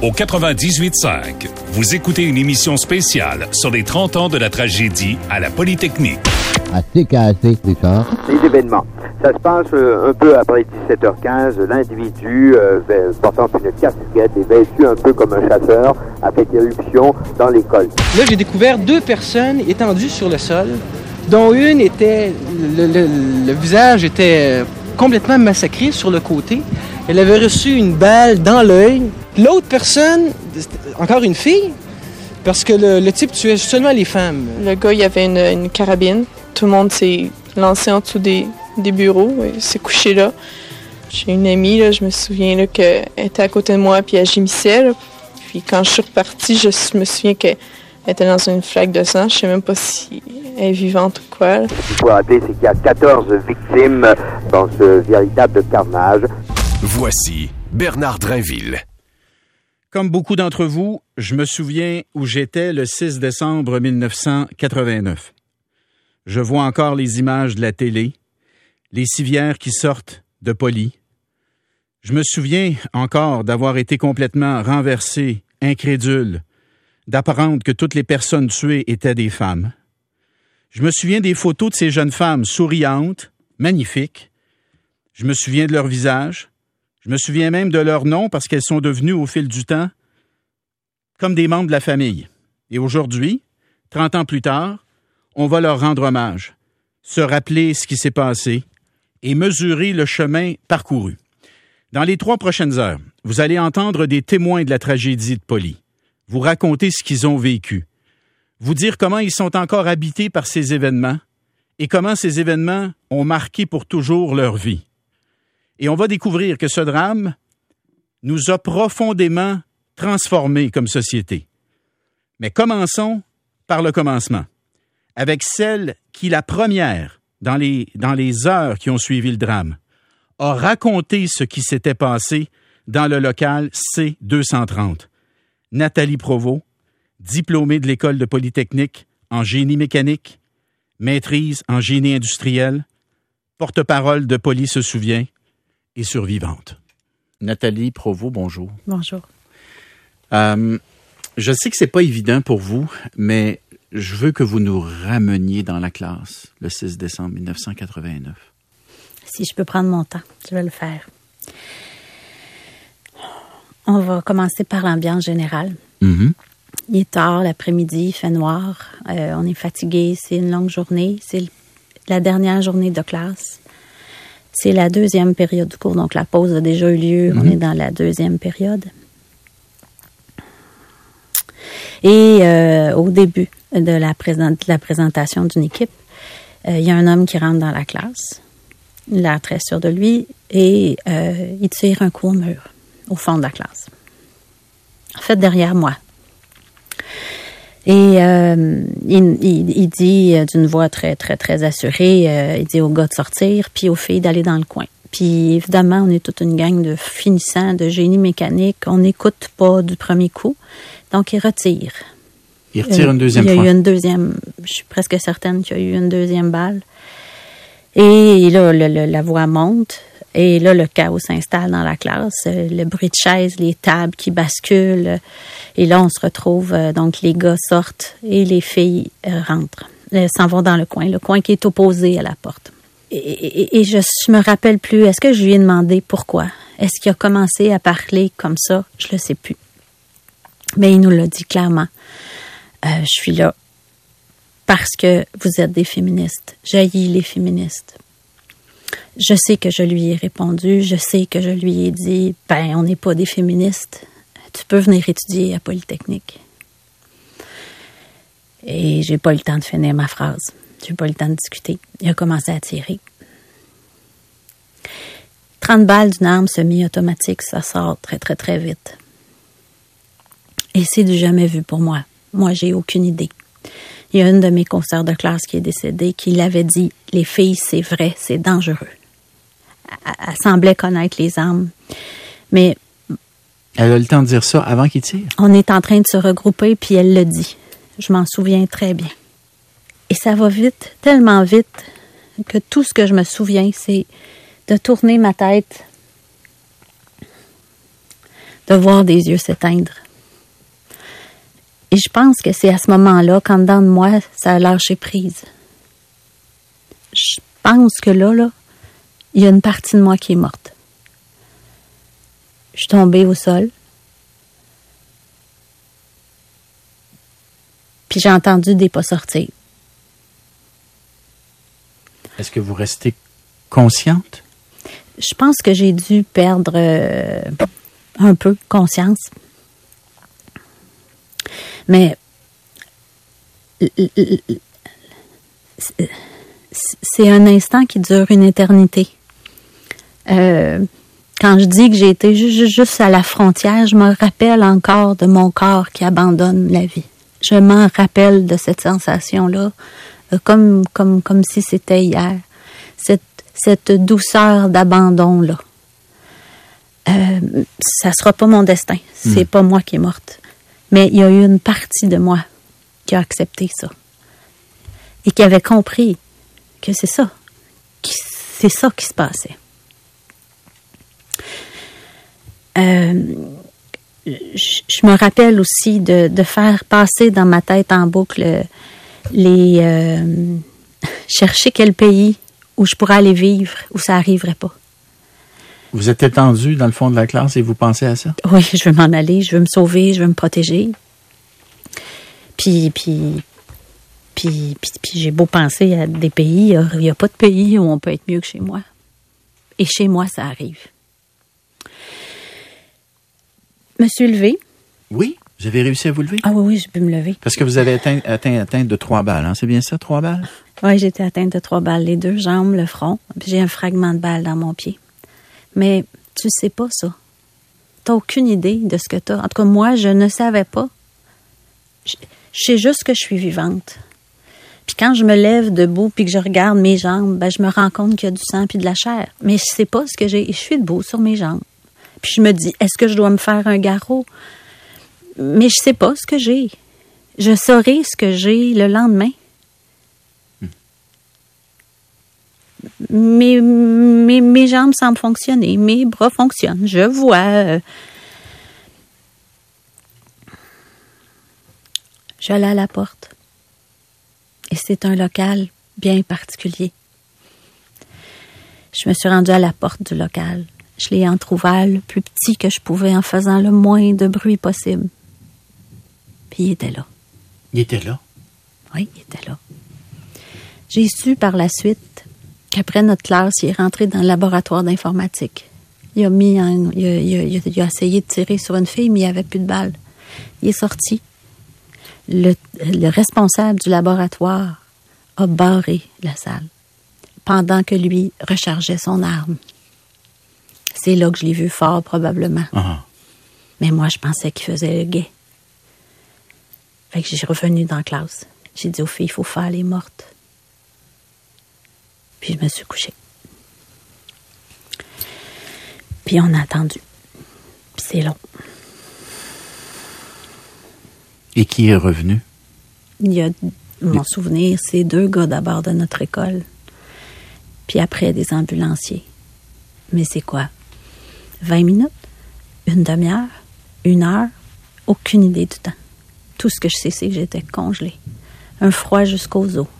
Au 98.5, vous écoutez une émission spéciale sur les 30 ans de la tragédie à la Polytechnique. À CKAC, Richard. Les événements. Ça se passe un peu après 17h15. L'individu portant une casquette et vêtu un peu comme un chasseur a fait irruption dans l'école. Là, j'ai découvert 2 personnes étendues sur le sol, dont une était... Le visage était complètement massacré sur le côté. Elle avait reçu une balle dans l'œil. L'autre personne, encore une fille, parce que le type tuait seulement les femmes. Le gars, il avait une carabine. Tout le monde s'est lancé en dessous des bureaux et s'est couché là. J'ai une amie, là, je me souviens là, qu'elle était à côté de moi puis elle gémissait. Là. Puis quand je suis repartie, je me souviens qu'elle était dans une flaque de sang. Je sais même pas si elle est vivante ou quoi. Là. Ce qu'il faut rappeler, c'est qu'il y a 14 victimes dans ce véritable carnage. Voici Bernard Drainville. Comme beaucoup d'entre vous, je me souviens où j'étais le 6 décembre 1989. Je vois encore les images de la télé, les civières qui sortent de Poly. Je me souviens encore d'avoir été complètement renversé, incrédule, d'apprendre que toutes les personnes tuées étaient des femmes. Je me souviens des photos de ces jeunes femmes souriantes, magnifiques. Je me souviens de leur visage. Je me souviens même de leurs noms parce qu'elles sont devenues au fil du temps comme des membres de la famille. Et aujourd'hui, 30 ans plus tard, on va leur rendre hommage, se rappeler ce qui s'est passé et mesurer le chemin parcouru. Dans les 3 prochaines heures, vous allez entendre des témoins de la tragédie de Poly, vous raconter ce qu'ils ont vécu, vous dire comment ils sont encore habités par ces événements et comment ces événements ont marqué pour toujours leur vie. Et on va découvrir que ce drame nous a profondément transformés comme société. Mais commençons par le commencement, avec celle qui, la première, dans les heures qui ont suivi le drame, a raconté ce qui s'était passé dans le local C230. Nathalie Provost, diplômée de l'École de Polytechnique en génie mécanique, maîtrise en génie industriel, porte-parole de Poly se souvient et survivante. Nathalie Provost, bonjour. Bonjour. Je sais que c'est pas évident pour vous, mais je veux que vous nous rameniez dans la classe le 6 décembre 1989. Si je peux prendre mon temps, je vais le faire. On va commencer par l'ambiance générale. Mm-hmm. Il est tard, l'après-midi, il fait noir, on est fatigué, c'est une longue journée, c'est la dernière journée de classe. C'est la 2e période du cours, donc la pause a déjà eu lieu, on est dans la 2e période. Et au début de la présentation d'une équipe, il y a un homme qui rentre dans la classe, il a l'air très sûr de lui, et il tire un coup au mur, au fond de la classe. En fait, derrière moi. Et il dit d'une voix très, très, très assurée, il dit aux gars de sortir, puis aux filles d'aller dans le coin. Puis évidemment, on est toute une gang de finissants, de génie mécanique. On n'écoute pas du premier coup. Donc, il retire. Il retire une deuxième fois. Il y a eu une deuxième, je suis presque certaine qu'il y a eu une deuxième balle. Et là, la voix monte. Et là, le chaos s'installe dans la classe. Le bruit de chaises, les tables qui basculent. Et là, on se retrouve, donc les gars sortent et les filles rentrent. Elles s'en vont dans le coin qui est opposé à la porte. Et je me rappelle plus, est-ce que je lui ai demandé pourquoi? Est-ce qu'il a commencé à parler comme ça? Je le sais plus. Mais il nous l'a dit clairement. Je suis là parce que vous êtes des féministes. J'haïs les féministes. Je sais que je lui ai répondu, je sais que je lui ai dit, on n'est pas des féministes, tu peux venir étudier à Polytechnique. Et j'ai pas eu le temps de finir ma phrase, j'ai pas eu le temps de discuter. Il a commencé à tirer. 30 balles d'une arme semi-automatique, ça sort très, très, très vite. Et c'est du jamais vu pour moi. Moi, j'ai aucune idée. Il y a une de mes consoeurs de classe qui est décédée qui l'avait dit, les filles, c'est vrai, c'est dangereux. Elle semblait connaître les armes. Mais... Elle a le temps de dire ça avant qu'il tire? On est en train de se regrouper, puis elle le dit. Je m'en souviens très bien. Et ça va vite, tellement vite, que tout ce que je me souviens, c'est de tourner ma tête de voir des yeux s'éteindre. Et je pense que c'est à ce moment-là, qu'en dedans de moi, ça a lâché prise. Je pense que là, il y a une partie de moi qui est morte. Je suis tombée au sol. Puis j'ai entendu des pas sortir. Est-ce que vous restez consciente? Je pense que j'ai dû perdre un peu conscience. Mais c'est un instant qui dure une éternité. Quand je dis que j'ai été juste à la frontière, je me rappelle encore de mon corps qui abandonne la vie. Je m'en rappelle de cette sensation-là, comme si c'était hier. Cette douceur d'abandon-là. Ça sera pas mon destin. C'est pas moi qui est morte. Mais il y a eu une partie de moi qui a accepté ça. Et qui avait compris que c'est ça. C'est ça qui se passait. Je me rappelle aussi de faire passer dans ma tête en boucle chercher quel pays où je pourrais aller vivre, où ça n'arriverait pas. Vous êtes étendu dans le fond de la classe et vous pensez à ça? Oui, je veux m'en aller, je veux me sauver, je veux me protéger. Puis j'ai beau penser à des pays, il n'y a pas de pays où on peut être mieux que chez moi. Et chez moi, ça arrive. Je me suis levée. Oui? Vous avez réussi à vous lever? Ah oui, j'ai pu me lever. Parce que vous avez atteint de 3 balles, hein? C'est bien ça, 3 balles? Oui, j'étais atteinte de 3 balles, les 2 jambes, le front, puis j'ai un fragment de balle dans mon pied. Mais tu sais pas ça. T'as aucune idée de ce que t'as. En tout cas, moi, je ne savais pas. Je sais juste que je suis vivante. Puis quand je me lève debout puis que je regarde mes jambes, je me rends compte qu'il y a du sang puis de la chair. Mais je sais pas ce que j'ai. Je suis debout sur mes jambes. Puis je me dis, est-ce que je dois me faire un garrot? Mais je sais pas ce que j'ai. Je saurai ce que j'ai le lendemain. Mes jambes semblent fonctionner, mes bras fonctionnent, je vois. J'allais à la porte. Et c'est un local bien particulier. Je me suis rendue à la porte du local. Je l'ai entrouvert le plus petit que je pouvais en faisant le moins de bruit possible. Puis il était là. Il était là? Oui, il était là. J'ai su par la suite qu'après notre classe, il est rentré dans le laboratoire d'informatique. Il a essayé de tirer sur une fille, mais il n'y avait plus de balles. Il est sorti. Le responsable du laboratoire a barré la salle pendant que lui rechargeait son arme. C'est là que je l'ai vu fort, probablement. Uh-huh. Mais moi, je pensais qu'il faisait le guet. Fait que j'ai revenu dans la classe. J'ai dit aux filles, il faut faire les mortes. Puis je me suis couchée. Puis on a attendu. Puis c'est long. Et qui est revenu? Il y a, mon souvenir, c'est 2 gars d'abord de notre école. Puis après, des ambulanciers. Mais c'est quoi? 20 minutes? Une demi-heure? 1 heure? Aucune idée du temps. Tout ce que je sais, c'est que j'étais congelée. Un froid jusqu'aux os.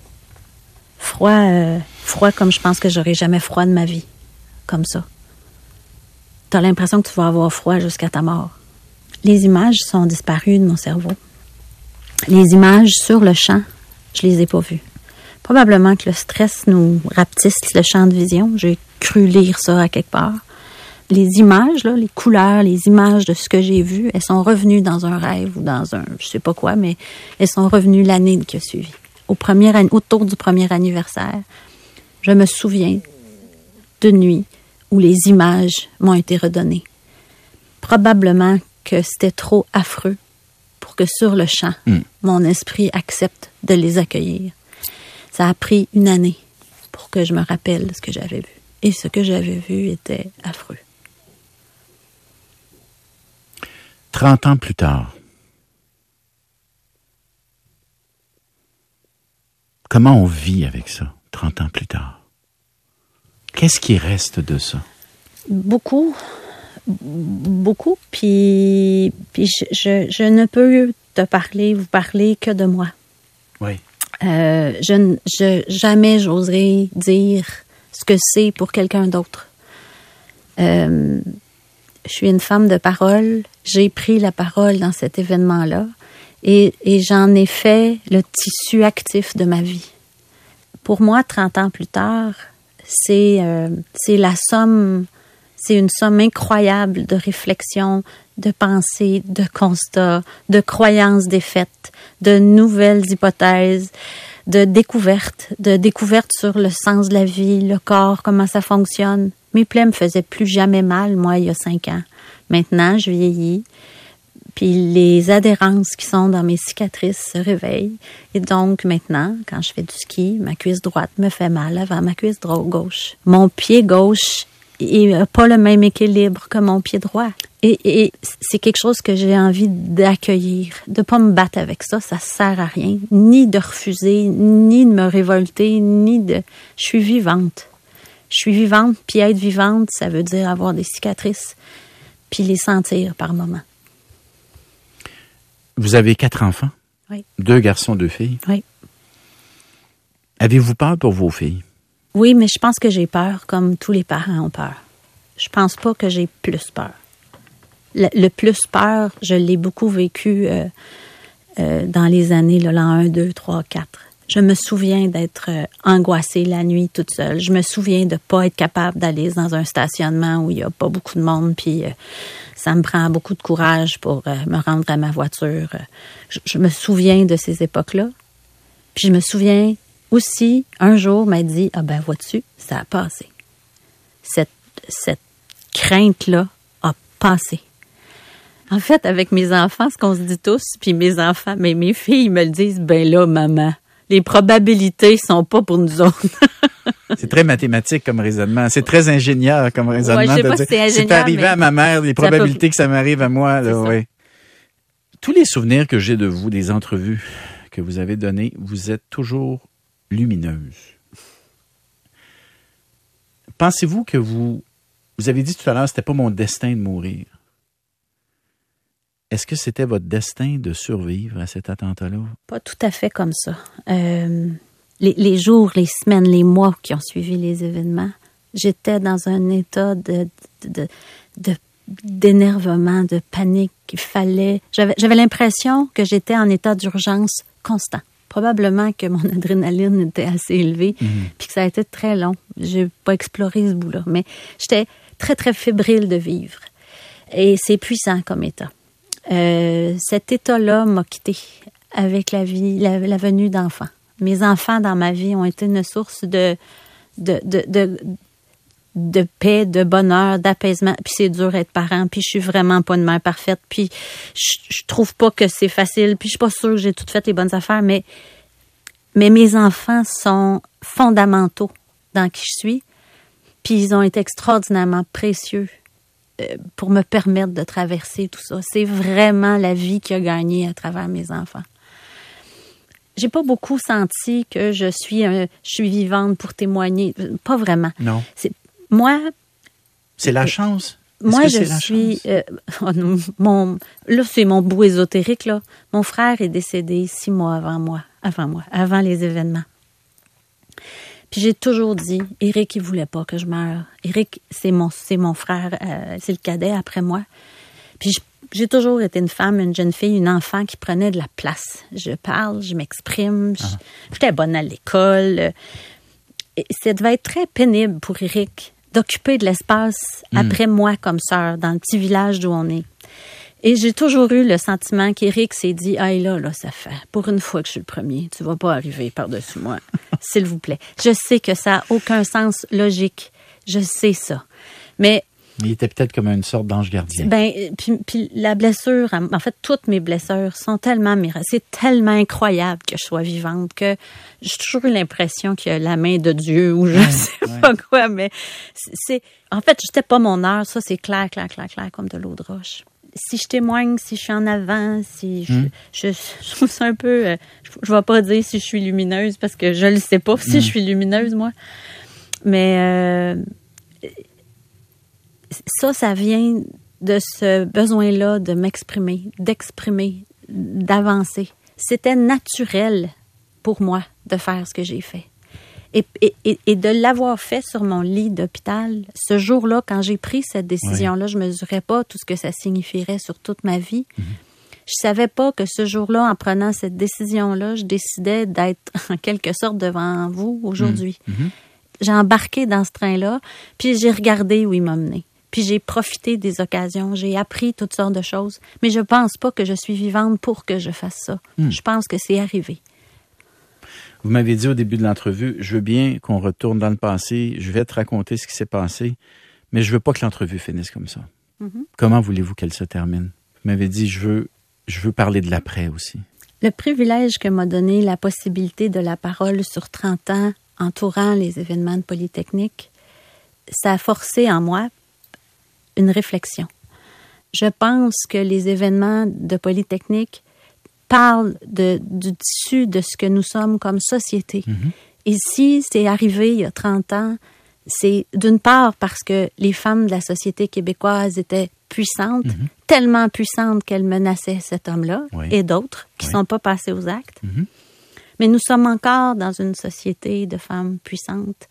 Froid comme je pense que j'aurais jamais froid de ma vie. Comme ça. T'as l'impression que tu vas avoir froid jusqu'à ta mort. Les images sont disparues de mon cerveau. Les images sur le champ, je les ai pas vues. Probablement que le stress nous rapetisse le champ de vision. J'ai cru lire ça à quelque part. Les images, là, les couleurs, les images de ce que j'ai vu, elles sont revenues dans un rêve ou dans un, je sais pas quoi, mais elles sont revenues l'année qui a suivi. Autour du premier anniversaire, je me souviens de nuit où les images m'ont été redonnées. Probablement que c'était trop affreux pour que sur le champ, mon esprit accepte de les accueillir. Ça a pris 1 année pour que je me rappelle de ce que j'avais vu. Et ce que j'avais vu était affreux. 30 ans plus tard, comment on vit avec ça, 30 ans plus tard? Qu'est-ce qui reste de ça? Beaucoup beaucoup. Puis je ne peux vous parler que de moi. Oui. Jamais j'oserais dire ce que c'est pour quelqu'un d'autre. Je suis une femme de parole. J'ai pris la parole dans cet événement-là et j'en ai fait le tissu actif de ma vie. Pour moi, 30 ans plus tard, c'est la somme, c'est une somme incroyable de réflexions, de pensées, de constats, de croyances défaites, de nouvelles hypothèses, de découvertes sur le sens de la vie, le corps, comment ça fonctionne. Mes plaies me faisaient plus jamais mal, moi, il y a 5 ans. Maintenant, je vieillis, puis les adhérences qui sont dans mes cicatrices se réveillent. Et donc, maintenant, quand je fais du ski, ma cuisse droite me fait mal avant ma cuisse gauche. Mon pied gauche n'a pas le même équilibre que mon pied droit. Et c'est quelque chose que j'ai envie d'accueillir, de pas me battre avec ça, ça sert à rien, ni de refuser, ni de me révolter, Je suis vivante. Je suis vivante, puis être vivante, ça veut dire avoir des cicatrices, puis les sentir par moments. Vous avez 4 enfants? Oui. 2 garçons, 2 filles? Oui. Avez-vous peur pour vos filles? Oui, mais je pense que j'ai peur, comme tous les parents ont peur. Je pense pas que j'ai plus peur. Le plus peur, je l'ai beaucoup vécu dans les années, là, l'an 1, 2, 3, 4. Je me souviens d'être angoissée la nuit toute seule. Je me souviens de pas être capable d'aller dans un stationnement où il y a pas beaucoup de monde, puis ça me prend beaucoup de courage pour me rendre à ma voiture. Je me souviens de ces époques-là. Puis je me souviens aussi, un jour, m'a dit, ah ben vois-tu, ça a passé. Cette crainte-là a passé. En fait, avec mes enfants, ce qu'on se dit tous, puis mes enfants, mais mes filles me le disent, ben là, maman, les probabilités sont pas pour nous autres. C'est très mathématique comme raisonnement. C'est très ingénieur comme raisonnement. Ouais, je sais pas si c'est ingénieur, c'est arrivé à ma mère, les probabilités que ça m'arrive à moi. Là, oui. Tous les souvenirs que j'ai de vous, des entrevues que vous avez données, vous êtes toujours lumineuse. Pensez-vous que vous avez dit tout à l'heure, c'était pas mon destin de mourir. Est-ce que c'était votre destin de survivre à cet attentat-là? Pas tout à fait comme ça. Les jours, les semaines, les mois qui ont suivi les événements, j'étais dans un état d'énervement, de panique. J'avais l'impression que j'étais en état d'urgence constant. Probablement que mon adrénaline était assez élevée, puis que ça a été très long. J'ai pas exploré ce bout-là, mais j'étais très, très fébrile de vivre. Et c'est puissant comme état. Cet état-là m'a quittée avec la venue d'enfants. Mes enfants dans ma vie ont été une source de paix, de bonheur, d'apaisement. Puis c'est dur d'être parent, puis je suis vraiment pas une mère parfaite, puis je trouve pas que c'est facile, puis je suis pas sûre que j'ai toutes fait les bonnes affaires, mais mes enfants sont fondamentaux dans qui je suis, puis ils ont été extraordinairement précieux pour me permettre de traverser tout ça. C'est vraiment la vie qui a gagné à travers mes enfants. J'ai pas beaucoup senti que je suis vivante pour témoigner. Pas vraiment. Non. C'est la chance. Moi, je suis... là, c'est mon bout ésotérique, là. Mon frère est décédé 6 mois avant les événements. Puis j'ai toujours dit, Éric, il voulait pas que je meure. Éric, c'est mon frère, c'est le cadet après moi. Puis j'ai toujours été une femme, une jeune fille, une enfant qui prenait de la place. Je parle, je m'exprime, j'étais bonne à l'école. Et ça devait être très pénible pour Éric d'occuper de l'espace après moi comme sœur, dans le petit village d'où on est. Et j'ai toujours eu le sentiment qu'Éric s'est dit, « Hey, là, ça fait. Pour une fois que je suis le premier, tu vas pas arriver par-dessus moi. S'il vous plaît. » Je sais que ça n'a aucun sens logique. Je sais ça. Mais il était peut-être comme une sorte d'ange gardien. Puis la blessure, en fait, toutes mes blessures sont tellement c'est tellement incroyable que je sois vivante que j'ai toujours eu l'impression qu'il y a la main de Dieu ou je sais pas quoi, mais en fait, j'étais pas mon heure, ça c'est clair, comme de l'eau de roche. Si je témoigne, si je suis en avant, si je trouve ça un peu, je vais pas dire si je suis lumineuse parce que je le sais pas si je suis lumineuse, moi, mais Ça vient de ce besoin-là de m'exprimer, d'exprimer, d'avancer. C'était naturel pour moi de faire ce que j'ai fait. Et de l'avoir fait sur mon lit d'hôpital, ce jour-là, quand j'ai pris cette décision-là, je ne mesurais pas tout ce que ça signifierait sur toute ma vie. Je savais pas que ce jour-là, en prenant cette décision-là, je décidais d'être en quelque sorte devant vous aujourd'hui. J'ai embarqué dans ce train-là, puis j'ai regardé où il m'a mené. Puis j'ai profité des occasions, j'ai appris toutes sortes de choses. Mais je pense pas que je suis vivante pour que je fasse ça. Je pense que c'est arrivé. Vous m'avez dit au début de l'entrevue, je veux bien qu'on retourne dans le passé, je vais te raconter ce qui s'est passé, mais je veux pas que l'entrevue finisse comme ça. Comment voulez-vous qu'elle se termine? Vous m'avez dit, je veux parler de l'après aussi. Le privilège que m'a donné la possibilité de la parole sur 30 ans entourant les événements de Polytechnique, ça a forcé en moi une réflexion. Je pense que les événements de Polytechnique parlent du tissu de ce que nous sommes comme société. Et si c'est arrivé il y a 30 ans, c'est d'une part parce que les femmes de la société québécoise étaient puissantes, tellement puissantes qu'elles menaçaient cet homme-là et d'autres qui ne sont pas passés aux actes. Mais nous sommes encore dans une société de femmes puissantes.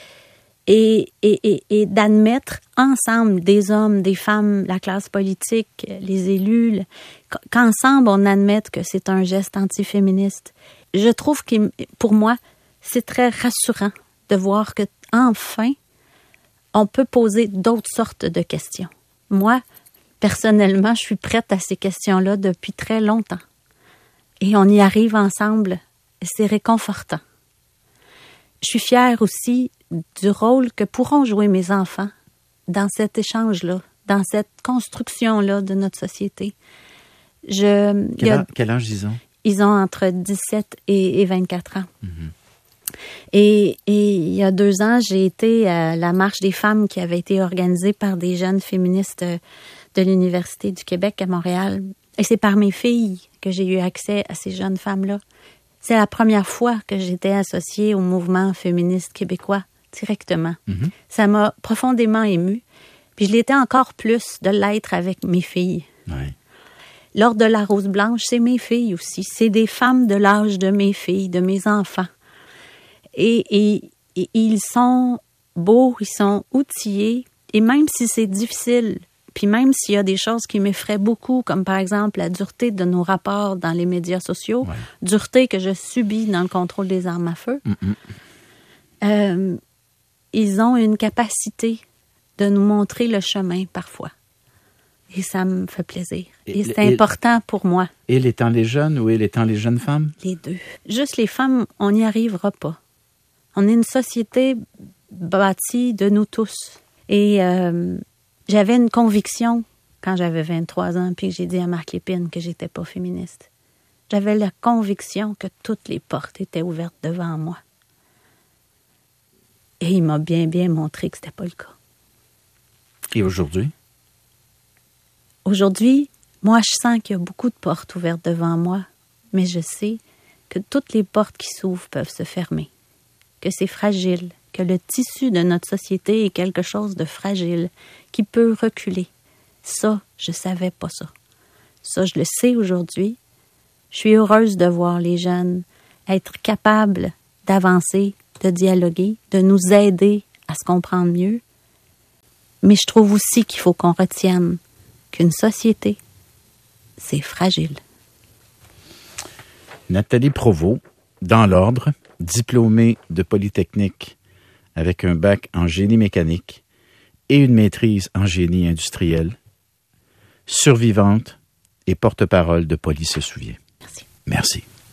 Et d'admettre ensemble, des hommes, des femmes, la classe politique, les élus, qu'ensemble on admette que c'est un geste antiféministe. Je trouve que, pour moi, c'est très rassurant de voir que enfin, on peut poser d'autres sortes de questions. Moi, personnellement, je suis prête à ces questions-là depuis très longtemps. Et on y arrive ensemble, et c'est réconfortant. Je suis fière aussi du rôle que pourront jouer mes enfants dans cet échange-là, dans cette construction-là de notre société. Quel âge ils ont? Ils ont entre 17 et 24 ans. Et il y a 2 ans, j'ai été à la marche des femmes qui avait été organisée par des jeunes féministes de l'Université du Québec à Montréal. Et c'est par mes filles que j'ai eu accès à ces jeunes femmes-là. C'est la première fois que j'étais associée au mouvement féministe québécois directement. Ça m'a profondément émue. Puis je l'étais encore plus de l'être avec mes filles. Lors de la Rose Blanche, c'est mes filles aussi. C'est des femmes de l'âge de mes filles, de mes enfants. Et ils sont beaux, ils sont outillés. Et même si c'est difficile, puis même s'il y a des choses qui m'effraient beaucoup, comme par exemple la dureté de nos rapports dans les médias sociaux, dureté que je subis dans le contrôle des armes à feu, ils ont une capacité de nous montrer le chemin parfois. Et ça me fait plaisir. Et c'est important pour moi. Il étant les jeunes ou il étant les jeunes femmes? Les deux. Juste les femmes, on n'y arrivera pas. On est une société bâtie de nous tous. Et j'avais une conviction quand j'avais 23 ans, puis que j'ai dit à Marc Lépine que j'étais pas féministe. J'avais la conviction que toutes les portes étaient ouvertes devant moi. Et il m'a bien montré que c'était pas le cas. Et aujourd'hui? Aujourd'hui, moi, je sens qu'il y a beaucoup de portes ouvertes devant moi, mais je sais que toutes les portes qui s'ouvrent peuvent se fermer, que c'est fragile, que le tissu de notre société est quelque chose de fragile, qui peut reculer. Ça, je savais pas ça. Ça, je le sais aujourd'hui. Je suis heureuse de voir les jeunes être capables d'avancer, de dialoguer, de nous aider à se comprendre mieux. Mais je trouve aussi qu'il faut qu'on retienne qu'une société, c'est fragile. Nathalie Provost, dans l'ordre, diplômée de Polytechnique avec un bac en génie mécanique et une maîtrise en génie industriel, survivante et porte-parole de Poly se souvient. Merci. Merci.